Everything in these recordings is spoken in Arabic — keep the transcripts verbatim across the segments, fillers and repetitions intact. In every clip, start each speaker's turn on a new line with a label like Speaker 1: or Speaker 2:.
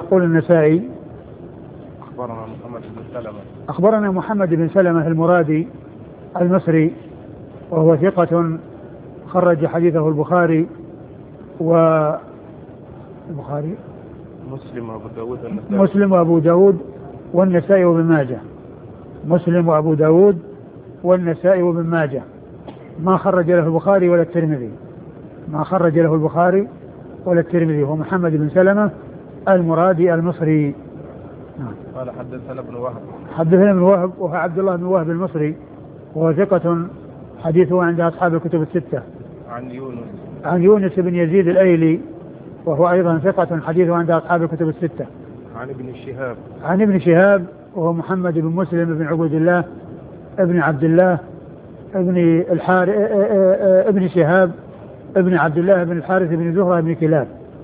Speaker 1: يقول النسائي
Speaker 2: أخبرنا محمد بن سلمة
Speaker 1: أخبرنا محمد بن سلمة المرادي المصري وهو ثقة خرج حديثه البخاري والبخاري
Speaker 2: مسلم وأبو داود والنسائي
Speaker 1: مسلم وأبو داود والنسائي وابن ماجه مسلم وأبو داود والنسائي وابن ماجه ما خرج له البخاري ولا الترمذي ما خرج له البخاري ولا الترمذي هو محمد بن سلمة المرادي المصري.
Speaker 2: قال حدثنا ابن وهب
Speaker 1: حدثنا ابن وهب وهو عبد الله بن وهب المصري وهو ثقة حديثه عند أصحاب الكتب الستة.
Speaker 2: عن يونس
Speaker 1: عن يونس بن يزيد الأيلي وهو أيضا ثقة حديثه عند أصحاب الكتب الستة.
Speaker 2: عن ابن شهاب
Speaker 1: عن ابن شهاب وهو محمد بن مسلم بن عبد الله ابن عبد الله ابن الحارث ابن شهاب ابن عبد الله بن الحارث بن زهرة بن كلاب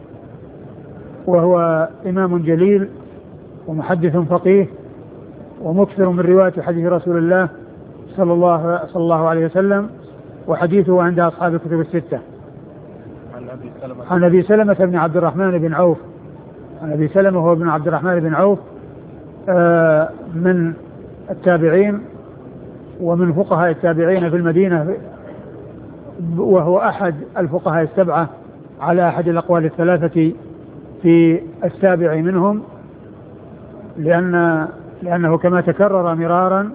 Speaker 1: وهو إمام جليل ومحدث فقيه ومكثر من رواية حديث رسول الله صلى الله صلى الله عليه وسلم وحديثه عند أصحاب الكتب الستة.
Speaker 2: عن أبي سلمة
Speaker 1: عن أبي سلمة بن عبد الرحمن بن عوف عن أبي سلمة هو ابن عبد الرحمن بن عوف آه من التابعين ومن فقهاء التابعين في المدينة وهو أحد الفقهاء السبعة على أحد الأقوال الثلاثة في السابع منهم لأن لأنه كما تكرر مرارا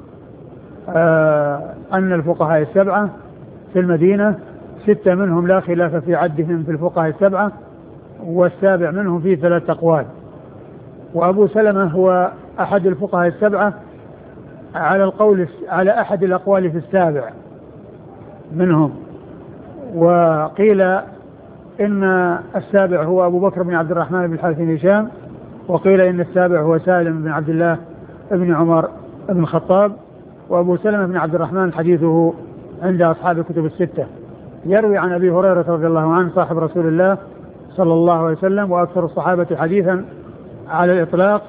Speaker 1: آه أن الفقهاء السبعة في المدينة ستة منهم لا خلاف في عدهم في الفقهاء السبعة والسابع منهم في ثلاث أقوال وأبو سلمة هو أحد الفقهاء السبعة على القول على أحد الأقوال في السابع منهم وقيل إن السابع هو أبو بكر بن عبد الرحمن بن الحارث بن هشام وقيل إن السابع هو سالم بن عبد الله بن عمر بن الخطاب وأبو سلمة بن عبد الرحمن حديثه عند أصحاب الكتب الستة يروي عن أبي هريرة رضي الله عنه صاحب رسول الله صلى الله عليه وسلم وأكثر الصحابة حديثا على الإطلاق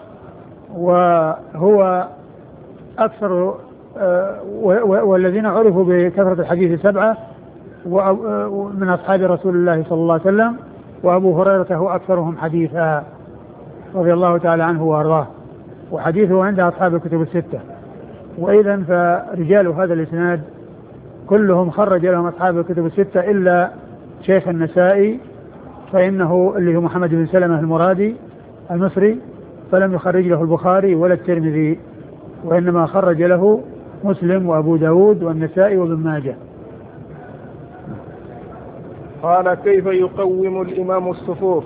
Speaker 1: وهو أكثر والذين عرفوا بكثرة الحديث سبعة من أصحاب رسول الله صلى الله عليه وسلم وأبو هريرة هو أكثرهم حديثا رضي الله تعالى عنه وأرضاه وحديثه عند أصحاب الكتب الستة. وإذا فرجال هذا الإسناد كلهم خرج لهم أصحاب الكتب الستة إلا شيخ النسائي فإنه اللي هو محمد بن سلمة المرادي المصري فلم يخرج له البخاري ولا الترمذي وإنما خرج له مسلم وأبو داود والنسائي وابن ماجه.
Speaker 2: قال كيف يقوم الإمام الصفوف؟